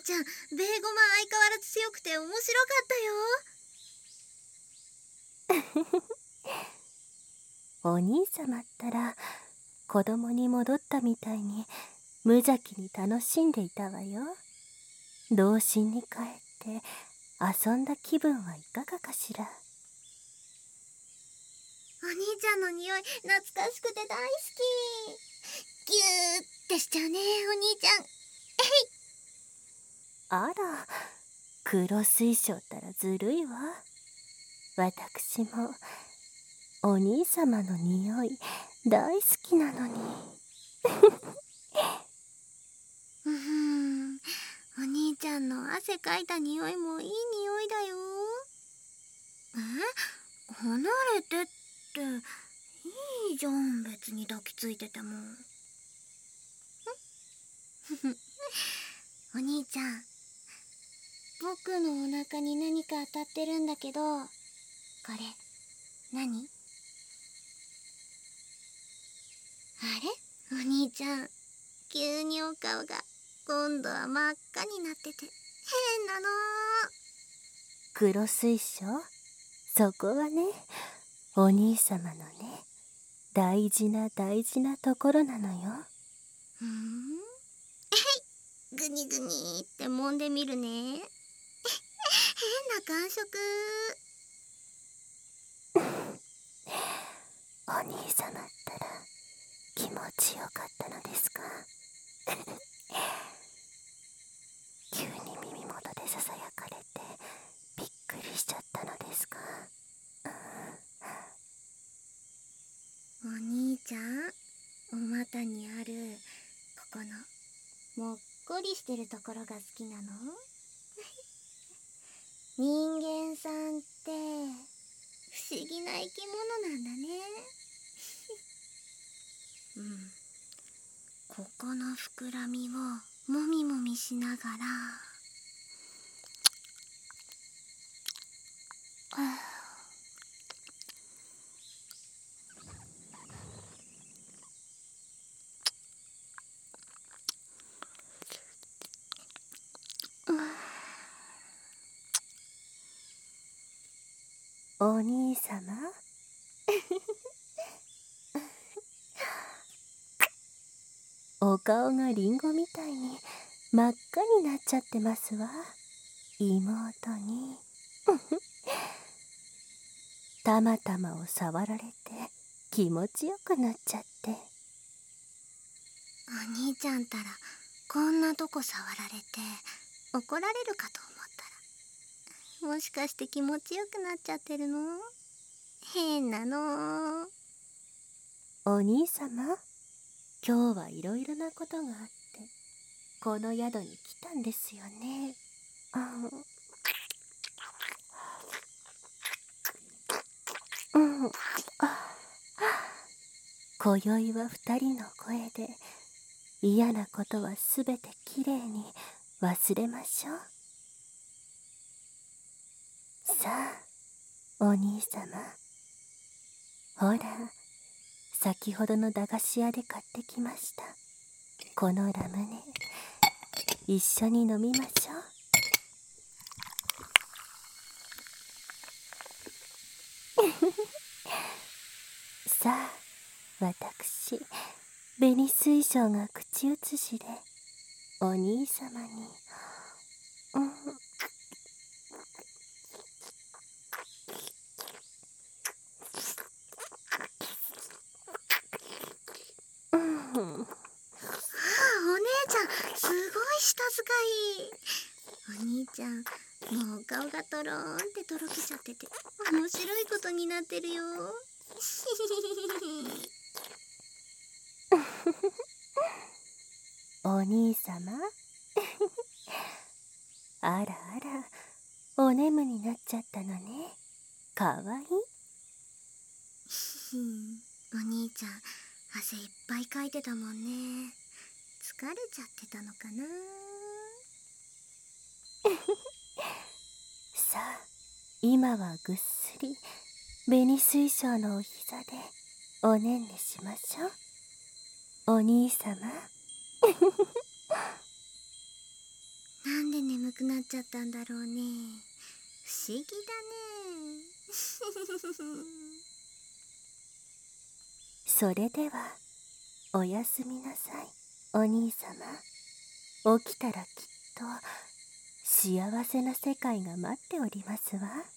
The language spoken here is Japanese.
ちゃん、ベーゴマ相変わらず強くて面白かったよ。 お兄様ったら子供に戻ったみたいに無邪気に楽しんでいたわよ。童心に帰って遊んだ気分はいかがかしら。 お兄ちゃんの匂い懐かしくて大好き。ギューってしちゃうね、お兄ちゃん。 あら、黒水晶ったらずるいわ。私もお兄様の匂い大好きなのに。 お兄ちゃんの汗かいた匂いもいい匂いだよ。離れてっていいじゃん、別に抱きついてても。お兄ちゃん、僕のお腹に何か当たってるんだけど、これ何？あれ？お兄ちゃん、急にお顔が今度は真っ赤になってて変なの。 黒水晶、そこはね、お兄様のね、大事な大事なところなのよ。 グニグニって揉んでみるね。変な感触。 お兄様ったら気持ちよかったのですか？急に耳元でささやかれてびっくりしちゃったのですか？ お兄ちゃん、お股にあるここのもっこりしてるところが好きなの？人間さんって不思議な生き物なんだね。ここの膨らみをもみもみしながら、 お兄様お顔がリンゴみたいに真っ赤になっちゃってますわ。妹にたまたまを触られて気持ちよくなっちゃって。 お兄ちゃんたらこんなとこ触られて怒られるかと思ったら、もしかして気持ちよくなっちゃってるの？変なの。 お兄様、今日はいろいろなことがあってこの宿に来たんですよね。今宵は二人の声で嫌なことはすべてきれいに忘れましょう。さあ、お兄様、ほら、先ほどの駄菓子屋で買ってきましたこのラムネ、一緒に飲みましょう。さあ、私紅水晶が口移しでお兄様にお姉ちゃん、すごい舌遣い。お兄ちゃん、もうお顔がとろーんってとろけちゃってて面白いことになってるよ。 お兄様あらあら、お眠になっちゃったのね。かわいい。 お兄ちゃん、汗いっぱいかいてたもんね。疲れちゃってたのかな。 さあ、今はぐっすり紅水晶のお膝でおねんねしましょう。お兄様。 なんで眠くなっちゃったんだろうね。不思議だね。 それではおやすみなさい、お兄様。起きたらきっと幸せな世界が待っておりますわ。